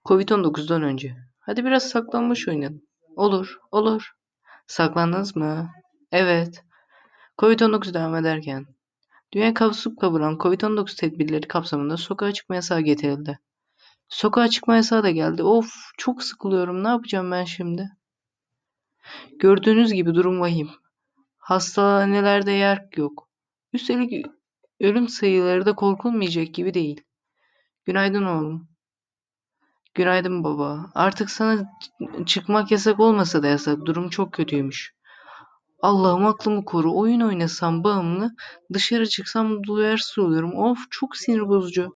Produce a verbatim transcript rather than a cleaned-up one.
covid on dokuzdan önce. Hadi biraz saklanmaç oynayalım. Olur, olur. Saklandınız mı? Evet. covid on dokuz devam ederken, dünya kapsıp kavuran covid on dokuz tedbirleri kapsamında sokağa çıkma yasağı getirildi. Sokağa çıkma yasağı da geldi. Of, çok sıkılıyorum. Ne yapacağım ben şimdi? Gördüğünüz gibi durum vahim. Hastanelerde yer yok. Üstelik ölüm sayıları da korkulmayacak gibi değil. Günaydın oğlum. Günaydın baba. Artık sana ç- çıkmak yasak olmasa da yasak. Durum çok kötüymüş. Allah'ım aklımı koru. Oyun oynasam bağımlı, dışarı çıksam duyarsız oluyorum. Of çok sinir bozucu.